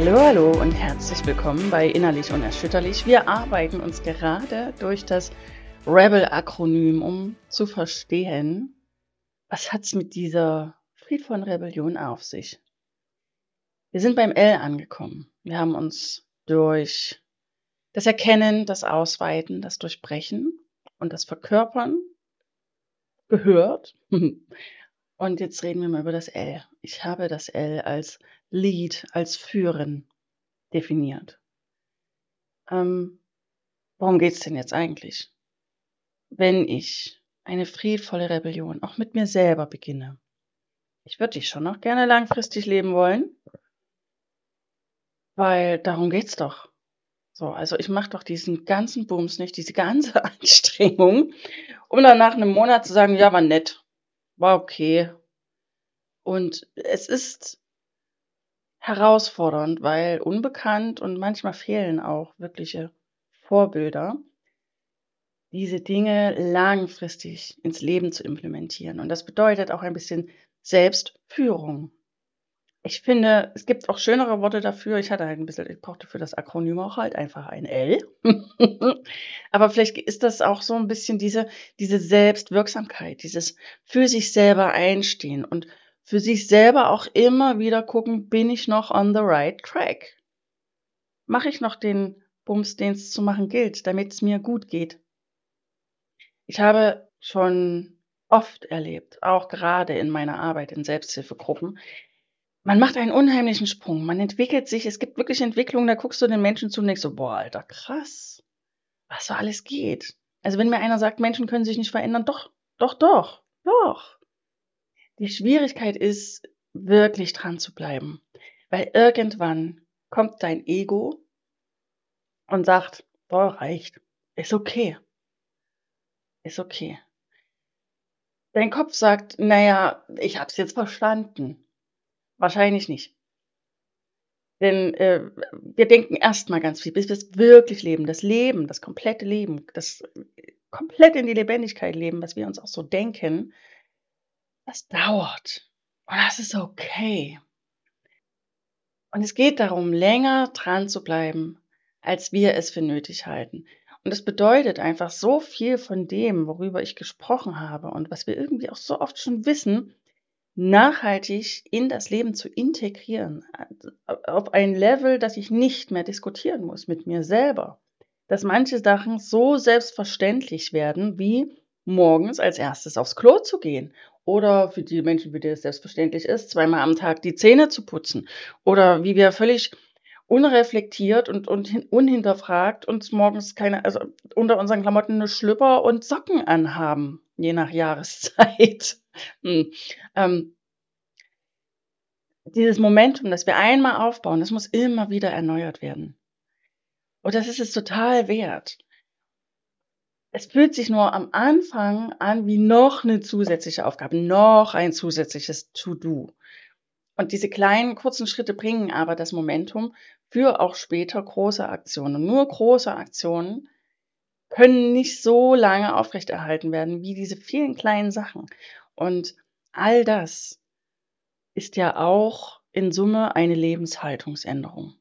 Hallo, hallo und herzlich willkommen bei Innerlich Unerschütterlich. Wir arbeiten uns gerade durch das Rebel-Akronym, um zu verstehen, was hat's mit dieser friedvollen Rebellion auf sich. Wir sind beim L angekommen. Wir haben uns durch das Erkennen, das Ausweiten, das Durchbrechen und das Verkörpern gehört. Und jetzt reden wir mal über das L. Ich habe das L als Lead, als Führen definiert. Worum geht's denn jetzt eigentlich? Wenn ich eine friedvolle Rebellion auch mit mir selber beginne. Ich würde die schon noch gerne langfristig leben wollen, weil darum geht's doch. So, also ich mache doch diesen ganzen Bums nicht, diese ganze Anstrengung, um dann nach einem Monat zu sagen, ja, war nett, war okay. Und es ist herausfordernd, weil unbekannt und manchmal fehlen auch wirkliche Vorbilder, diese Dinge langfristig ins Leben zu implementieren. Und das bedeutet auch ein bisschen Selbstführung. Ich finde, es gibt auch schönere Worte dafür. Ich brauchte für das Akronym auch halt einfach ein L. Aber vielleicht ist das auch so ein bisschen diese Selbstwirksamkeit, dieses für sich selber einstehen und für sich selber auch immer wieder gucken, bin ich noch on the right track? Mache ich noch den Bums, den es zu machen gilt, damit es mir gut geht? Ich habe schon oft erlebt, auch gerade in meiner Arbeit in Selbsthilfegruppen, man macht einen unheimlichen Sprung. Man entwickelt sich. Es gibt wirklich Entwicklungen, da guckst du den Menschen zu und denkst so, boah, Alter, krass, was so alles geht. Also wenn mir einer sagt, Menschen können sich nicht verändern, doch. Die Schwierigkeit ist, wirklich dran zu bleiben. Weil irgendwann kommt dein Ego und sagt, boah, reicht. Ist okay. Ist okay. Dein Kopf sagt, naja, ich hab's jetzt verstanden. Wahrscheinlich nicht. Denn wir denken erstmal ganz viel, bis wir es wirklich leben. Das Leben, das komplette Leben, das komplett in die Lebendigkeit leben, was wir uns auch so denken, das dauert. Und das ist okay. Und es geht darum, länger dran zu bleiben, als wir es für nötig halten. Und das bedeutet einfach so viel von dem, worüber ich gesprochen habe und was wir irgendwie auch so oft schon wissen, nachhaltig in das Leben zu integrieren, auf ein Level, dass ich nicht mehr diskutieren muss mit mir selber. Dass manche Sachen so selbstverständlich werden, wie morgens als erstes aufs Klo zu gehen. Oder für die Menschen, für die es selbstverständlich ist, zweimal am Tag die Zähne zu putzen. Oder wie wir völlig unreflektiert und unhinterfragt uns morgens also unter unseren Klamotten eine Schlüpper und Socken anhaben, je nach Jahreszeit. Ähm, Dieses Momentum, das wir einmal aufbauen, das muss immer wieder erneuert werden. Und das ist es total wert. Es fühlt sich nur am Anfang an wie noch eine zusätzliche Aufgabe, noch ein zusätzliches To-Do. Und diese kleinen, kurzen Schritte bringen aber das Momentum für auch später große Aktionen. Und nur große Aktionen können nicht so lange aufrechterhalten werden wie diese vielen kleinen Sachen. Und all das ist ja auch in Summe eine Lebenshaltungsänderung.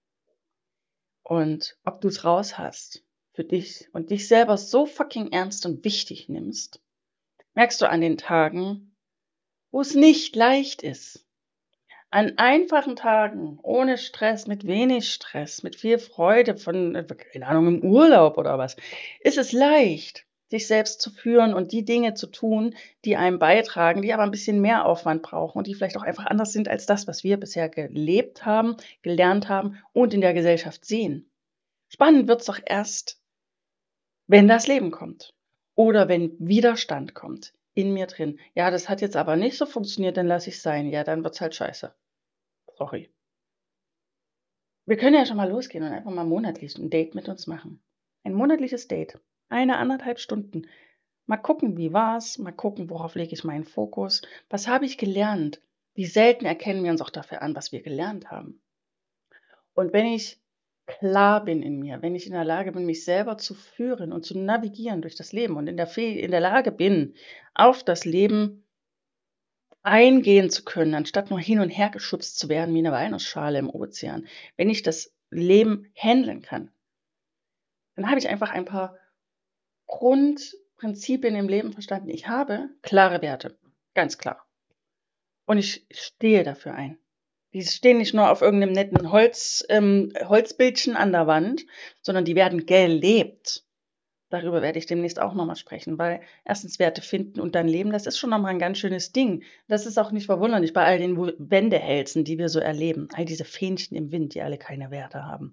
Und ob du es raus hast für dich und dich selber so fucking ernst und wichtig nimmst, merkst du an den Tagen, wo es nicht leicht ist. An einfachen Tagen, ohne Stress, mit wenig Stress, mit viel Freude keine Ahnung, im Urlaub oder was, ist es leicht, sich selbst zu führen und die Dinge zu tun, die einem beitragen, die aber ein bisschen mehr Aufwand brauchen und die vielleicht auch einfach anders sind als das, was wir bisher gelebt haben, gelernt haben und in der Gesellschaft sehen. Spannend wird's doch erst, wenn das Leben kommt oder wenn Widerstand kommt in mir drin. Ja, das hat jetzt aber nicht so funktioniert, dann lasse ich's sein. Ja, dann wird's halt scheiße. Sorry. Wir können ja schon mal losgehen und einfach mal monatlich ein Date mit uns machen. Ein monatliches Date. 1,5 Stunden. Mal gucken, wie war's? Mal gucken, worauf lege ich meinen Fokus? Was habe ich gelernt? Wie selten erkennen wir uns auch dafür an, was wir gelernt haben. Und wenn ich klar bin in mir, wenn ich in der Lage bin, mich selber zu führen und zu navigieren durch das Leben und in der Lage bin, auf das Leben eingehen zu können, anstatt nur hin und her geschubst zu werden wie eine Walnussschale im Ozean. Wenn ich das Leben handeln kann, dann habe ich einfach ein paar Grundprinzipien im Leben verstanden. Ich habe klare Werte, ganz klar. Und ich stehe dafür ein. Die stehen nicht nur auf irgendeinem netten Holzbildchen an der Wand, sondern die werden gelebt. Darüber werde ich demnächst auch noch mal sprechen, weil erstens Werte finden und dann leben, das ist schon noch mal 'n ganz schönes Ding. Das ist auch nicht verwunderlich bei all den Wendehälsen, die wir so erleben, all diese Fähnchen im Wind, die alle keine Werte haben.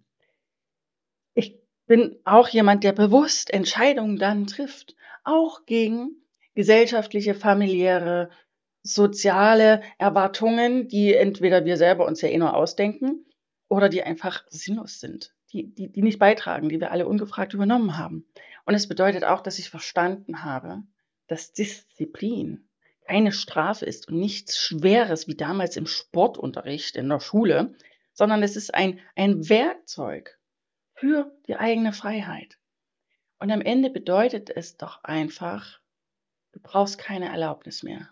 Ich bin auch jemand, der bewusst Entscheidungen dann trifft, auch gegen gesellschaftliche, familiäre, soziale Erwartungen, die entweder wir selber uns ja eh nur ausdenken oder die einfach sinnlos sind, die nicht beitragen, die wir alle ungefragt übernommen haben. Und es bedeutet auch, dass ich verstanden habe, dass Disziplin keine Strafe ist und nichts Schweres wie damals im Sportunterricht in der Schule, sondern es ist ein Werkzeug für die eigene Freiheit. Und am Ende bedeutet es doch einfach, du brauchst keine Erlaubnis mehr.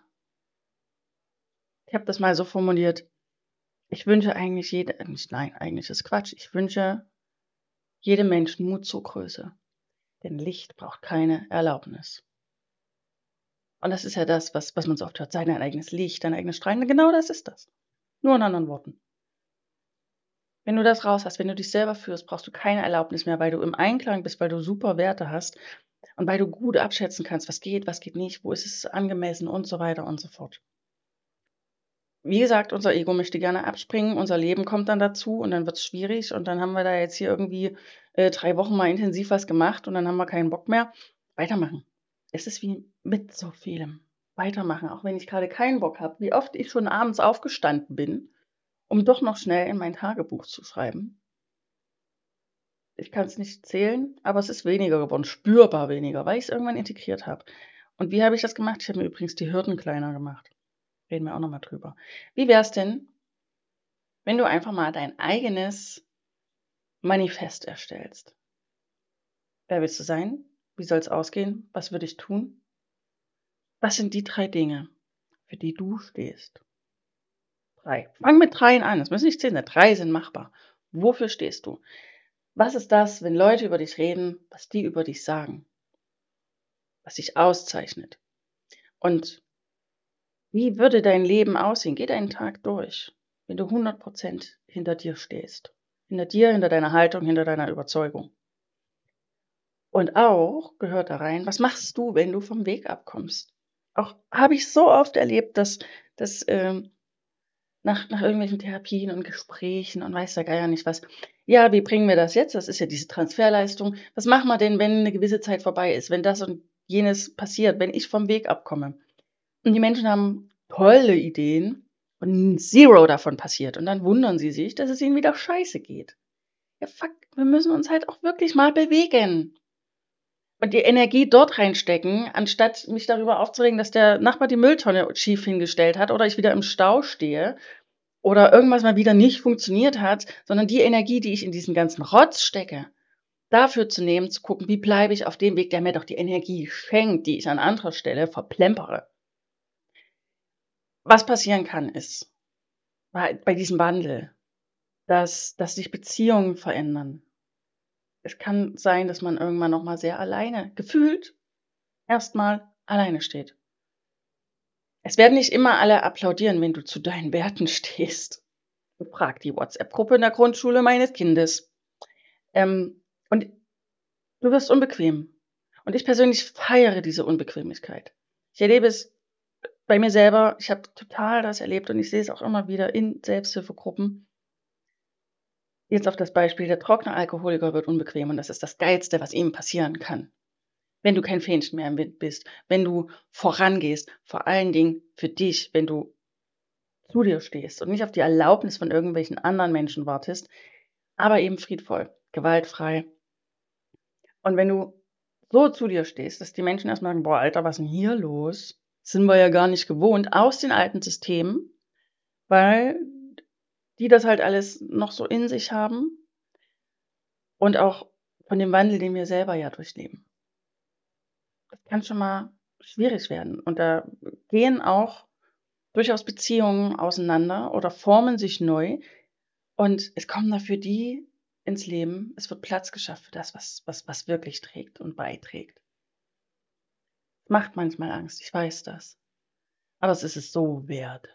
Ich habe das mal so formuliert: Ich wünsche eigentlich nein, eigentlich ist Quatsch. Ich wünsche jedem Menschen Mut zur Größe, denn Licht braucht keine Erlaubnis. Und das ist ja das, was man so oft hört: „Sei dein eigenes Licht, dein eigenes Strahlen." Genau das ist das. Nur in anderen Worten. Wenn du das raus hast, wenn du dich selber führst, brauchst du keine Erlaubnis mehr, weil du im Einklang bist, weil du super Werte hast und weil du gut abschätzen kannst, was geht nicht, wo ist es angemessen und so weiter und so fort. Wie gesagt, unser Ego möchte gerne abspringen, unser Leben kommt dann dazu und dann wird's schwierig und dann haben wir da jetzt hier irgendwie 3 Wochen mal intensiv was gemacht und dann haben wir keinen Bock mehr. Weitermachen. Es ist wie mit so vielem. Weitermachen, auch wenn ich gerade keinen Bock habe. Wie oft ich schon abends aufgestanden bin, um doch noch schnell in mein Tagebuch zu schreiben. Ich kann es nicht zählen, aber es ist weniger geworden, spürbar weniger, weil ich es irgendwann integriert habe. Und wie habe ich das gemacht? Ich habe mir übrigens die Hürden kleiner gemacht. Reden wir auch noch mal drüber. Wie wär's denn, wenn du einfach mal dein eigenes Manifest erstellst? Wer willst du sein? Wie soll's ausgehen? Was würde ich tun? Was sind die 3 Dinge, für die du stehst? 3. Fang mit 3 an. Es müssen nicht 10 sein. 3 sind machbar. Wofür stehst du? Was ist das, wenn Leute über dich reden, was die über dich sagen, was dich auszeichnet? Und wie würde dein Leben aussehen? Geh deinen Tag durch, wenn du 100% hinter dir stehst. Hinter dir, hinter deiner Haltung, hinter deiner Überzeugung. Und auch gehört da rein, was machst du, wenn du vom Weg abkommst? Auch habe ich so oft erlebt, dass nach irgendwelchen Therapien und Gesprächen und weiß der Geier nicht was: „Ja, wie bringen wir das jetzt?" Das ist ja diese Transferleistung. „Was machen wir denn, wenn eine gewisse Zeit vorbei ist, wenn das und jenes passiert, wenn ich vom Weg abkomme?" Und die Menschen haben tolle Ideen und 0 davon passiert. Und dann wundern sie sich, dass es ihnen wieder scheiße geht. Ja, fuck, wir müssen uns halt auch wirklich mal bewegen. Und die Energie dort reinstecken, anstatt mich darüber aufzuregen, dass der Nachbar die Mülltonne schief hingestellt hat oder ich wieder im Stau stehe oder irgendwas mal wieder nicht funktioniert hat, sondern die Energie, die ich in diesen ganzen Rotz stecke, dafür zu nehmen, zu gucken, wie bleibe ich auf dem Weg, der mir doch die Energie schenkt, die ich an anderer Stelle verplempere. Was passieren kann, ist bei diesem Wandel, dass sich Beziehungen verändern. Es kann sein, dass man irgendwann noch mal sehr alleine gefühlt erstmal alleine steht. Es werden nicht immer alle applaudieren, wenn du zu deinen Werten stehst. Frag die WhatsApp-Gruppe in der Grundschule meines Kindes. Und du wirst unbequem. Und ich persönlich feiere diese Unbequemlichkeit. Ich erlebe es bei mir selber. Ich habe total das erlebt und ich sehe es auch immer wieder in Selbsthilfegruppen. Jetzt auf das Beispiel, der trockene Alkoholiker wird unbequem und das ist das Geilste, was ihm passieren kann. Wenn du kein Fähnchen mehr im Wind bist, wenn du vorangehst, vor allen Dingen für dich, wenn du zu dir stehst und nicht auf die Erlaubnis von irgendwelchen anderen Menschen wartest, aber eben friedvoll, gewaltfrei. Und wenn du so zu dir stehst, dass die Menschen erst mal sagen: „Boah, Alter, was ist 'n hier los? Sind wir ja gar nicht gewohnt", aus den alten Systemen, weil die das halt alles noch so in sich haben und auch von dem Wandel, den wir selber ja durchleben. Das kann schon mal schwierig werden. Und da gehen auch durchaus Beziehungen auseinander oder formen sich neu und es kommen dafür die ins Leben. Es wird Platz geschafft für das, was wirklich trägt und beiträgt. Es macht manchmal Angst, ich weiß das. Aber es ist es so wert.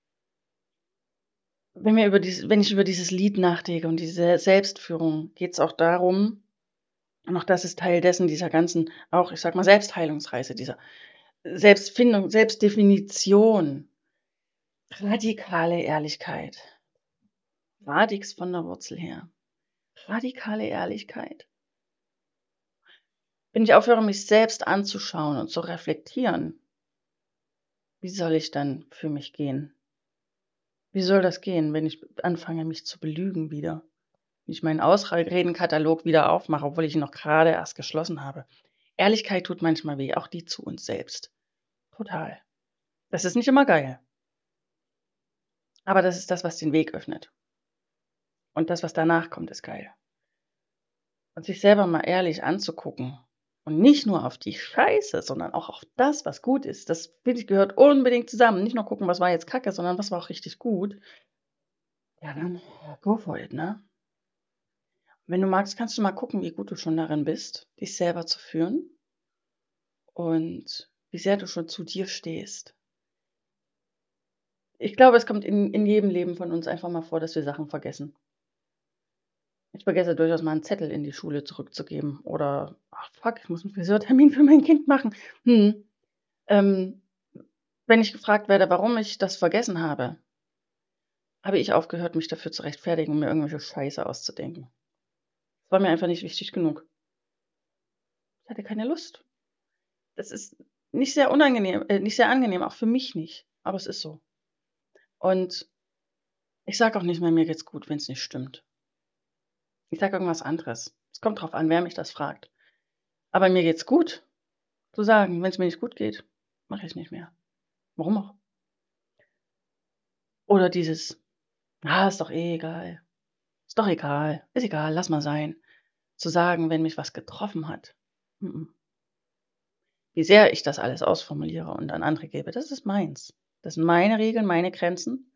Wenn ich über dieses Lied nachdenke und diese Selbstführung, geht es auch darum, und auch das ist Teil dessen, dieser ganzen, auch ich sag mal, Selbstheilungsreise, dieser Selbstfindung, Selbstdefinition, radikale Ehrlichkeit, radix von der Wurzel her, radikale Ehrlichkeit. Wenn ich aufhöre, mich selbst anzuschauen und zu reflektieren, wie soll ich dann für mich gehen? Wie soll das gehen, wenn ich anfange, mich zu belügen wieder? Wenn ich meinen Ausredenkatalog wieder aufmache, obwohl ich ihn noch gerade erst geschlossen habe. Ehrlichkeit tut manchmal weh, auch die zu uns selbst. Total. Das ist nicht immer geil. Aber das ist das, was den Weg öffnet. Und das, was danach kommt, ist geil. Und sich selber mal ehrlich anzugucken. Und nicht nur auf die Scheiße, sondern auch auf das, was gut ist. Das, finde ich, gehört unbedingt zusammen. Nicht nur gucken, was war jetzt Kacke, sondern was war auch richtig gut. Ja, dann go for it, ne? Wenn du magst, kannst du mal gucken, wie gut du schon darin bist, dich selber zu führen und wie sehr du schon zu dir stehst. Ich glaube, es kommt in jedem Leben von uns einfach mal vor, dass wir Sachen vergessen. Ich vergesse durchaus mal einen Zettel in die Schule zurückzugeben oder, ach fuck, ich muss einen Friseurtermin für mein Kind machen. Ähm, wenn ich gefragt werde, warum ich das vergessen habe, habe ich aufgehört, mich dafür zu rechtfertigen und mir irgendwelche Scheiße auszudenken. Das war mir einfach nicht wichtig genug. Ich hatte keine Lust. Das ist nicht sehr angenehm, auch für mich nicht, aber es ist so. Und ich sage auch nicht mehr, mir geht's gut, wenn es nicht stimmt. Ich sage irgendwas anderes. Es kommt drauf an, wer mich das fragt. Aber mir geht's gut. Zu sagen, wenn es mir nicht gut geht, mache ich nicht mehr. Warum auch? Oder dieses, ist doch eh egal. Ist doch egal. Ist egal, lass mal sein. Zu sagen, wenn mich was getroffen hat. Mhm. Wie sehr ich das alles ausformuliere und an andere gebe, das ist meins. Das sind meine Regeln, meine Grenzen.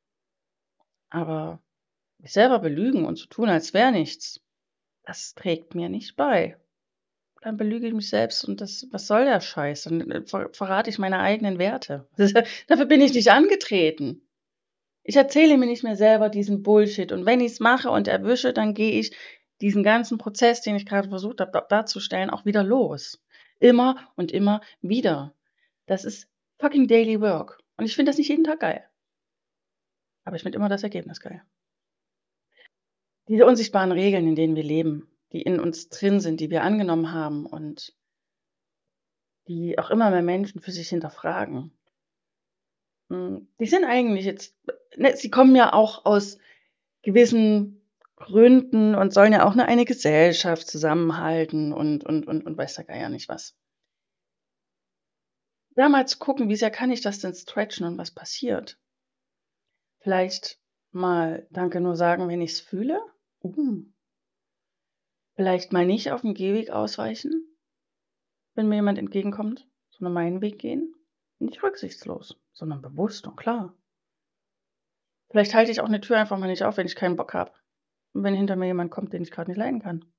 Aber mich selber belügen und zu tun, als wäre nichts, das trägt mir nicht bei. Dann belüge ich mich selbst und was soll der Scheiß? Dann verrate ich meine eigenen Werte. Dafür bin ich nicht angetreten. Ich erzähle mir nicht mehr selber diesen Bullshit. Und wenn ich es mache und erwische, dann gehe ich diesen ganzen Prozess, den ich gerade versucht habe darzustellen, auch wieder los. Immer und immer wieder. Das ist fucking daily work. Und ich finde das nicht jeden Tag geil. Aber ich finde immer das Ergebnis geil. Diese unsichtbaren Regeln, in denen wir leben, die in uns drin sind, die wir angenommen haben und die auch immer mehr Menschen für sich hinterfragen. Die sind eigentlich jetzt, ne, sie kommen ja auch aus gewissen Gründen und sollen ja auch eine Gesellschaft zusammenhalten und weiß der Geier nicht was. Da mal zu gucken, wie sehr kann ich das denn stretchen und was passiert? Vielleicht mal Danke nur sagen, wenn ich's fühle? Vielleicht mal nicht auf dem Gehweg ausweichen, wenn mir jemand entgegenkommt, sondern meinen Weg gehen? Nicht rücksichtslos, sondern bewusst und klar. Vielleicht halte ich auch eine Tür einfach mal nicht auf, wenn ich keinen Bock habe. Und wenn hinter mir jemand kommt, den ich gerade nicht leiden kann.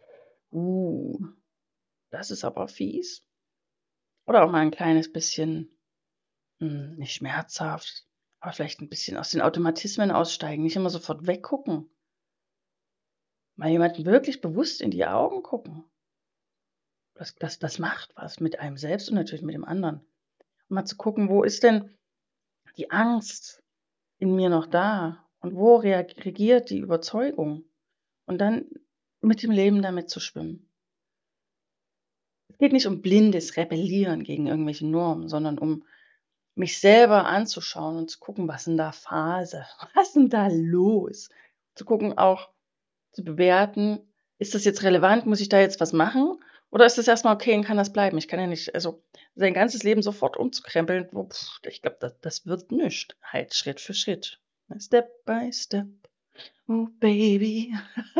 Das ist aber fies. Oder auch mal ein kleines bisschen, nicht schmerzhaft, aber vielleicht ein bisschen aus den Automatismen aussteigen, nicht immer sofort weggucken. Mal jemanden wirklich bewusst in die Augen gucken. Das macht was mit einem selbst und natürlich mit dem anderen. Und mal zu gucken, wo ist denn die Angst in mir noch da und wo regiert die Überzeugung? Und dann mit dem Leben damit zu schwimmen. Es geht nicht um blindes Rebellieren gegen irgendwelche Normen, sondern um mich selber anzuschauen und zu gucken, was denn da Phase? Was denn da los? Zu gucken, auch zu bewerten, ist das jetzt relevant? Muss ich da jetzt was machen? Oder ist das erstmal okay und kann das bleiben? Ich kann ja nicht, also sein ganzes Leben sofort umzukrempeln, ich glaube, das wird nichts. Halt Schritt für Schritt. Step by step. Oh, baby.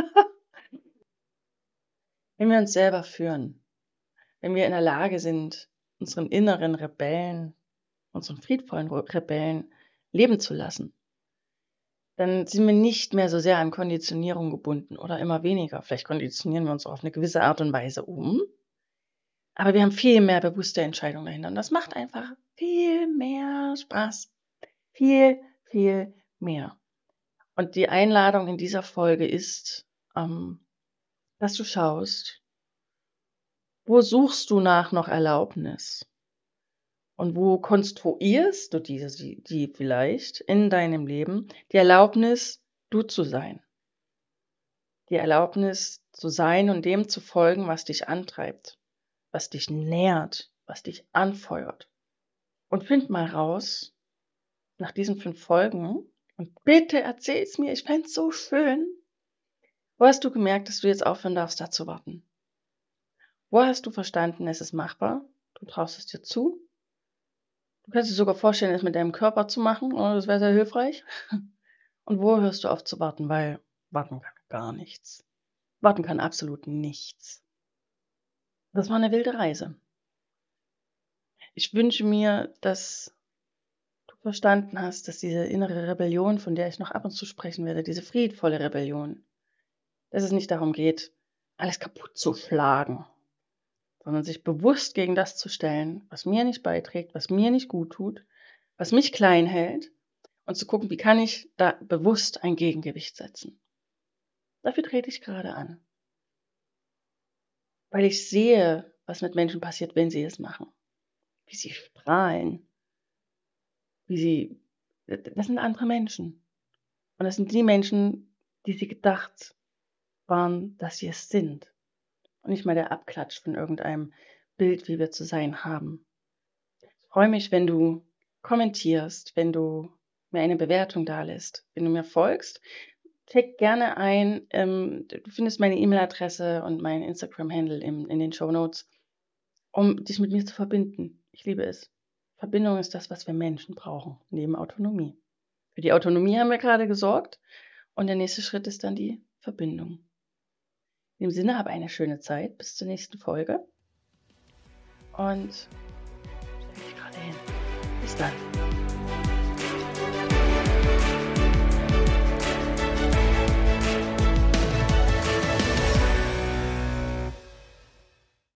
Wenn wir uns selber führen, wenn wir in der Lage sind, unseren inneren Rebellen unseren friedvollen Rebellen leben zu lassen, dann sind wir nicht mehr so sehr an Konditionierung gebunden oder immer weniger. Vielleicht konditionieren wir uns auch auf eine gewisse Art und Weise um, aber wir haben viel mehr bewusste Entscheidungen dahinter. Und das macht einfach viel mehr Spaß. Viel, viel mehr. Und die Einladung in dieser Folge ist, dass du schaust, wo suchst du nach noch Erlaubnis? Und wo konstruierst du die vielleicht in deinem Leben, die Erlaubnis, du zu sein? Die Erlaubnis zu sein und dem zu folgen, was dich antreibt, was dich nährt, was dich anfeuert. Und find mal raus, nach diesen 5 Folgen, und bitte erzähl's mir, ich fänd's so schön, wo hast du gemerkt, dass du jetzt aufhören darfst, da zu warten? Wo hast du verstanden, es ist machbar, du traust es dir zu? Du kannst dir sogar vorstellen, es mit deinem Körper zu machen, oder das wäre sehr hilfreich. Und wo hörst du auf zu warten, weil warten kann gar nichts. Warten kann absolut nichts. Das war eine wilde Reise. Ich wünsche mir, dass du verstanden hast, dass diese innere Rebellion, von der ich noch ab und zu sprechen werde, diese friedvolle Rebellion, dass es nicht darum geht, alles kaputt zu schlagen, sondern sich bewusst gegen das zu stellen, was mir nicht beiträgt, was mir nicht gut tut, was mich klein hält, und zu gucken, wie kann ich da bewusst ein Gegengewicht setzen. Dafür trete ich gerade an. Weil ich sehe, was mit Menschen passiert, wenn sie es machen. Wie sie strahlen. Das sind andere Menschen. Und das sind die Menschen, die sie gedacht waren, dass sie es sind. Und nicht mal der Abklatsch von irgendeinem Bild, wie wir zu sein haben. Ich freue mich, wenn du kommentierst, wenn du mir eine Bewertung dalässt, wenn du mir folgst. Check gerne ein. Du findest meine E-Mail-Adresse und meinen Instagram-Handle in den Shownotes, um dich mit mir zu verbinden. Ich liebe es. Verbindung ist das, was wir Menschen brauchen, neben Autonomie. Für die Autonomie haben wir gerade gesorgt und der nächste Schritt ist dann die Verbindung. In dem Sinne, habe eine schöne Zeit. Bis zur nächsten Folge. Und stell dich gerade hin. Bis dann.